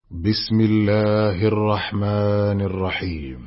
بسم الله الرحمن الرحيم.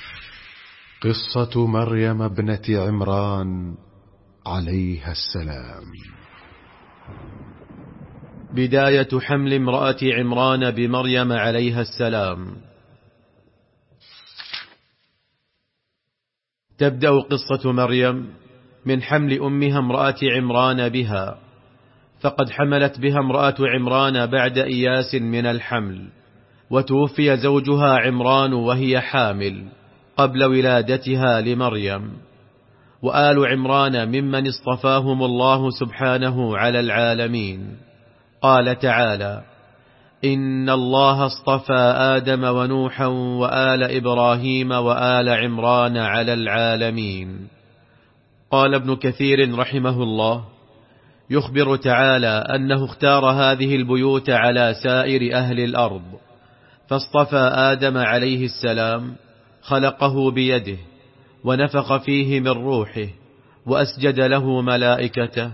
قصة مريم ابنة عمران عليها السلام. بداية حمل امرأة عمران بمريم عليها السلام. تبدأ قصة مريم من حمل أمها امرأة عمران بها، فقد حملت بها امرأة عمران بعد إياس من الحمل، وتوفي زوجها عمران وهي حامل قبل ولادتها لمريم. وآل عمران ممن اصطفاهم الله سبحانه على العالمين. قال تعالى: إن الله اصطفى آدم ونوحا وآل إبراهيم وآل عمران على العالمين. قال ابن كثير رحمه الله: يخبر تعالى أنه اختار هذه البيوت على سائر أهل الأرض، فاصطفى آدم عليه السلام، خلقه بيده ونفخ فيه من روحه، وأسجد له ملائكته،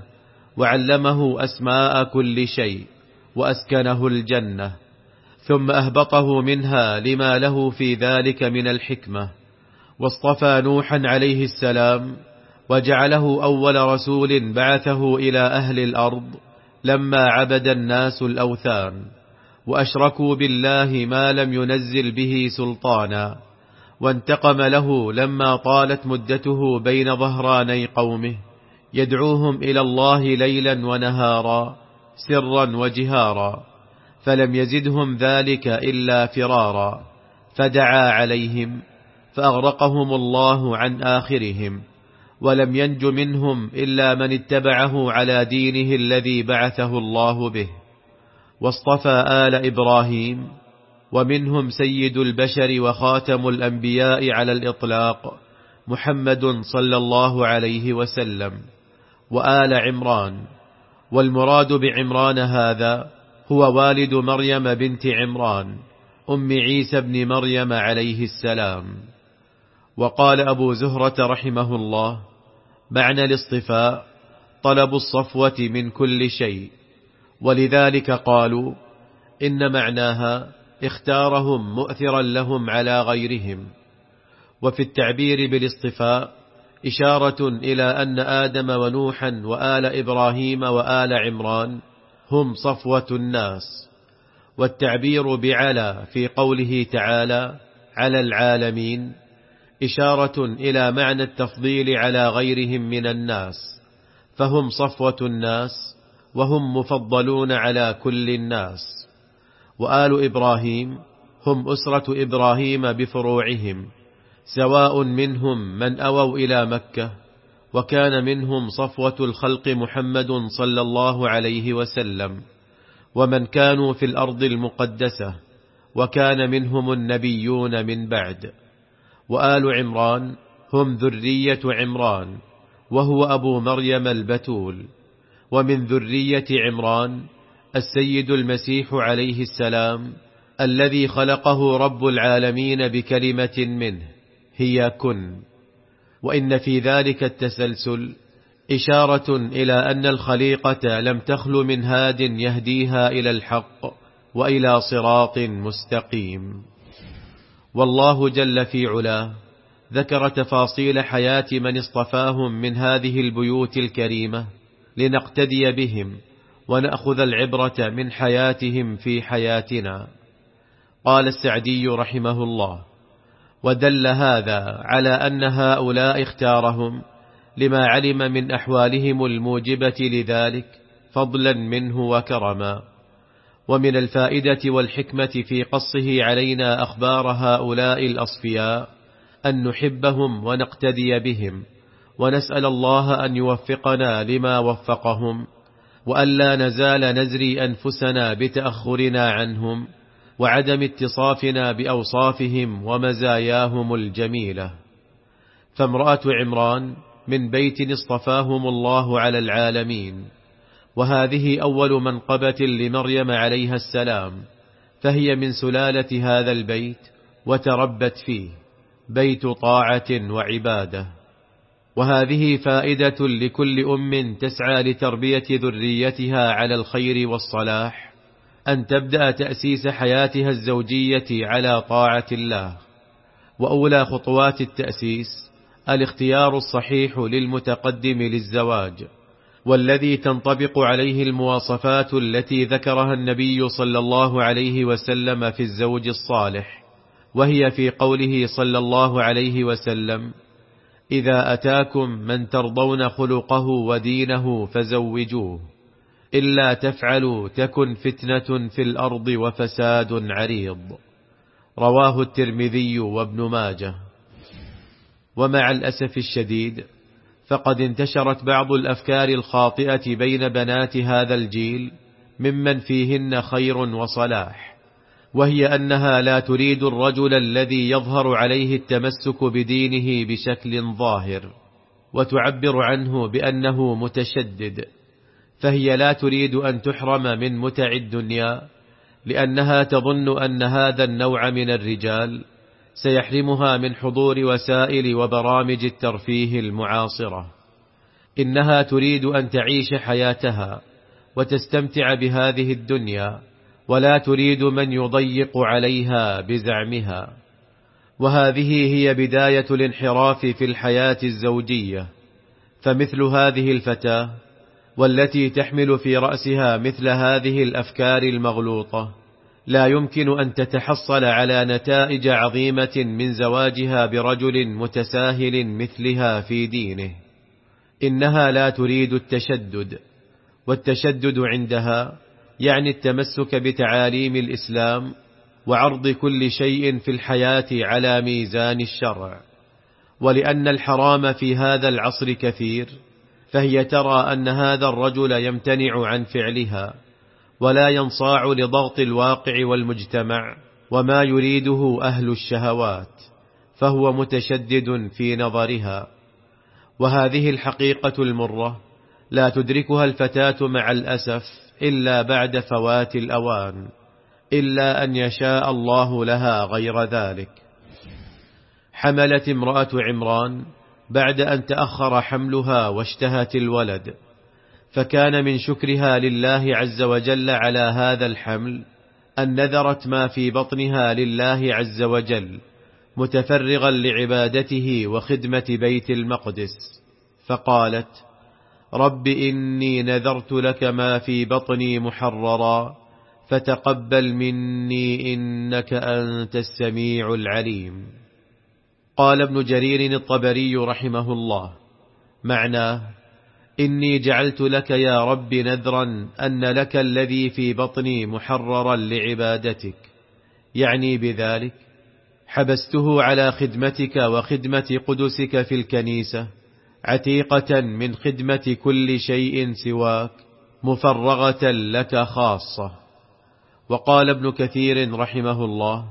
وعلمه أسماء كل شيء، وأسكنه الجنة، ثم أهبطه منها لما له في ذلك من الحكمة. واصطفى نوحا عليه السلام وجعله أول رسول بعثه إلى أهل الأرض لما عبد الناس الأوثان وأشركوا بالله ما لم ينزل به سلطانا، وانتقم له لما طالت مدته بين ظهراني قومه، يدعوهم إلى الله ليلا ونهارا سرا وجهارا، فلم يزدهم ذلك إلا فرارا، فدعا عليهم فأغرقهم الله عن آخرهم، ولم ينج منهم إلا من اتبعه على دينه الذي بعثه الله به. واصطفى آل إبراهيم، ومنهم سيد البشر وخاتم الأنبياء على الإطلاق محمد صلى الله عليه وسلم، وآل عمران. والمراد بعمران هذا هو والد مريم بنت عمران أم عيسى بن مريم عليه السلام. وقال أبو زهرة رحمه الله: معنى الاصطفاء طلب الصفوة من كل شيء، ولذلك قالوا إن معناها اختارهم مؤثرا لهم على غيرهم. وفي التعبير بالاصطفاء إشارة إلى أن آدم ونوحا وآل إبراهيم وآل عمران هم صفوة الناس. والتعبير بعلى في قوله تعالى على العالمين إشارة إلى معنى التفضيل على غيرهم من الناس، فهم صفوة الناس وهم مفضلون على كل الناس. وآل إبراهيم هم أسرة إبراهيم بفروعهم، سواء منهم من أووا إلى مكة، وكان منهم صفوة الخلق محمد صلى الله عليه وسلم، ومن كانوا في الأرض المقدسة، وكان منهم النبيون من بعد. وآل عمران هم ذرية عمران وهو أبو مريم البتول، ومن ذرية عمران السيد المسيح عليه السلام الذي خلقه رب العالمين بكلمة منه هي كن. وإن في ذلك التسلسل إشارة إلى أن الخليقة لم تخل من هاد يهديها إلى الحق وإلى صراط مستقيم. والله جل في علاه ذكر تفاصيل حياة من اصطفاهم من هذه البيوت الكريمة لنقتدي بهم ونأخذ العبرة من حياتهم في حياتنا. قال السعدي رحمه الله: ودل هذا على أن هؤلاء اختارهم لما علم من أحوالهم الموجبة لذلك فضلا منه وكرما. ومن الفائدة والحكمة في قصه علينا أخبار هؤلاء الأصفياء أن نحبهم ونقتدي بهم، ونسأل الله أن يوفقنا لما وفقهم، وألا نزال نزري أنفسنا بتأخرنا عنهم وعدم اتصافنا بأوصافهم ومزاياهم الجميلة. فامرأة عمران من بيت اصطفاهم الله على العالمين، وهذه أول منقبة لمريم عليها السلام، فهي من سلالة هذا البيت وتربت فيه، بيت طاعة وعبادة. وهذه فائدة لكل أم تسعى لتربية ذريتها على الخير والصلاح، أن تبدأ تأسيس حياتها الزوجية على طاعة الله. وأولى خطوات التأسيس الاختيار الصحيح للمتقدم للزواج، والذي تنطبق عليه المواصفات التي ذكرها النبي صلى الله عليه وسلم في الزوج الصالح، وهي في قوله صلى الله عليه وسلم: إذا أتاكم من ترضون خلقه ودينه فزوجوه، إلا تفعلوا تكن فتنة في الأرض وفساد عريض. رواه الترمذي وابن ماجه. ومع الأسف الشديد فقد انتشرت بعض الأفكار الخاطئة بين بنات هذا الجيل ممن فيهن خير وصلاح، وهي أنها لا تريد الرجل الذي يظهر عليه التمسك بدينه بشكل ظاهر، وتعبر عنه بأنه متشدد، فهي لا تريد أن تحرم من متع الدنيا، لأنها تظن أن هذا النوع من الرجال سيحرمها من حضور وسائل وبرامج الترفيه المعاصرة. إنها تريد أن تعيش حياتها وتستمتع بهذه الدنيا، ولا تريد من يضيق عليها بزعمها. وهذه هي بداية الانحراف في الحياة الزوجية. فمثل هذه الفتاة والتي تحمل في رأسها مثل هذه الأفكار المغلوطة لا يمكن أن تتحصل على نتائج عظيمة من زواجها برجل متساهل مثلها في دينه. إنها لا تريد التشدد، والتشدد عندها يعني التمسك بتعاليم الإسلام وعرض كل شيء في الحياة على ميزان الشرع. ولأن الحرام في هذا العصر كثير، فهي ترى أن هذا الرجل يمتنع عن فعلها ولا ينصاع لضغط الواقع والمجتمع وما يريده أهل الشهوات، فهو متشدد في نظرها. وهذه الحقيقة المرة لا تدركها الفتاة مع الأسف إلا بعد فوات الأوان، إلا أن يشاء الله لها غير ذلك. حملت امرأة عمران بعد أن تأخر حملها واشتهت الولد، فكان من شكرها لله عز وجل على هذا الحمل أن نذرت ما في بطنها لله عز وجل متفرغا لعبادته وخدمة بيت المقدس، فقالت: رب إني نذرت لك ما في بطني محررا فتقبل مني إنك أنت السميع العليم. قال ابن جرير الطبري رحمه الله: معناه: إني جعلت لك يا رب نذرا أن لك الذي في بطني محررا لعبادتك، يعني بذلك حبسته على خدمتك وخدمة قدسك في الكنيسة، عتيقة من خدمة كل شيء سواك، مفرغة لك خاصة. وقال ابن كثير رحمه الله: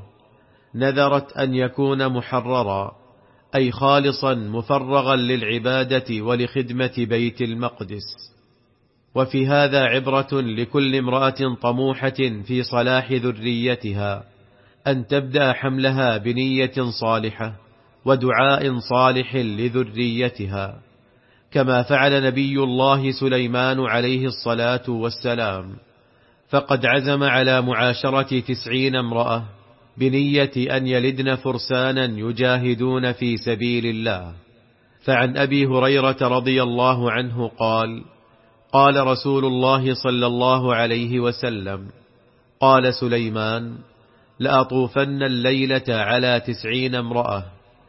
نذرت أن يكون محررا، أي خالصا مفرغا للعبادة ولخدمة بيت المقدس. وفي هذا عبرة لكل امرأة طموحة في صلاح ذريتها أن تبدأ حملها بنية صالحة ودعاء صالح لذريتها، كما فعل نبي الله سليمان عليه الصلاة والسلام، فقد عزم على معاشرة 90 امرأة بنية أن يلدن فرسانا يجاهدون في سبيل الله. فعن أبي هريرة رضي الله عنه قال: قال رسول الله صلى الله عليه وسلم: قال سليمان: لأطوفن الليلة على 90 امرأة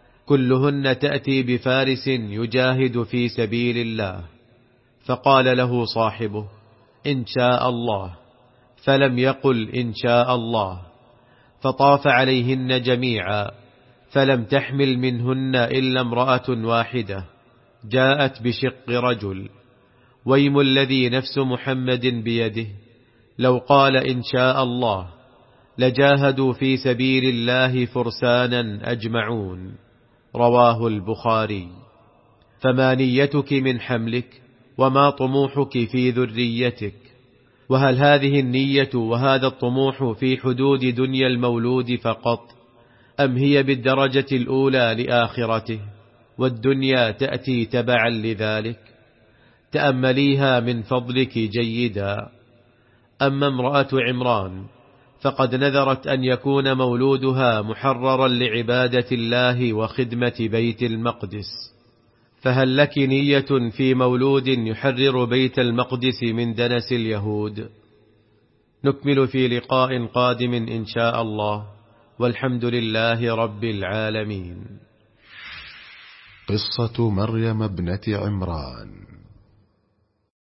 كلهن تأتي بفارس يجاهد في سبيل الله. فقال له صاحبه: إن شاء الله، فلم يقل إن شاء الله، فطاف عليهن جميعا، فلم تحمل منهن إلا امرأة واحدة جاءت بشق رجل. ويم الذي نفس محمد بيده، لو قال إن شاء الله لجاهدوا في سبيل الله فرسانا أجمعون. رواه البخاري. فما نيتك من حملك وما طموحك في ذريتك؟ وهل هذه النية وهذا الطموح في حدود دنيا المولود فقط، أم هي بالدرجة الأولى لآخرته والدنيا تأتي تبعا لذلك؟ تأمليها من فضلك جيدا. أما امرأة عمران فقد نذرت أن يكون مولودها محررا لعبادة الله وخدمة بيت المقدس، فهل لك نية في مولود يحرر بيت المقدس من دنس اليهود؟ نكمل في لقاء قادم إن شاء الله، والحمد لله رب العالمين. قصة مريم ابنة عمران.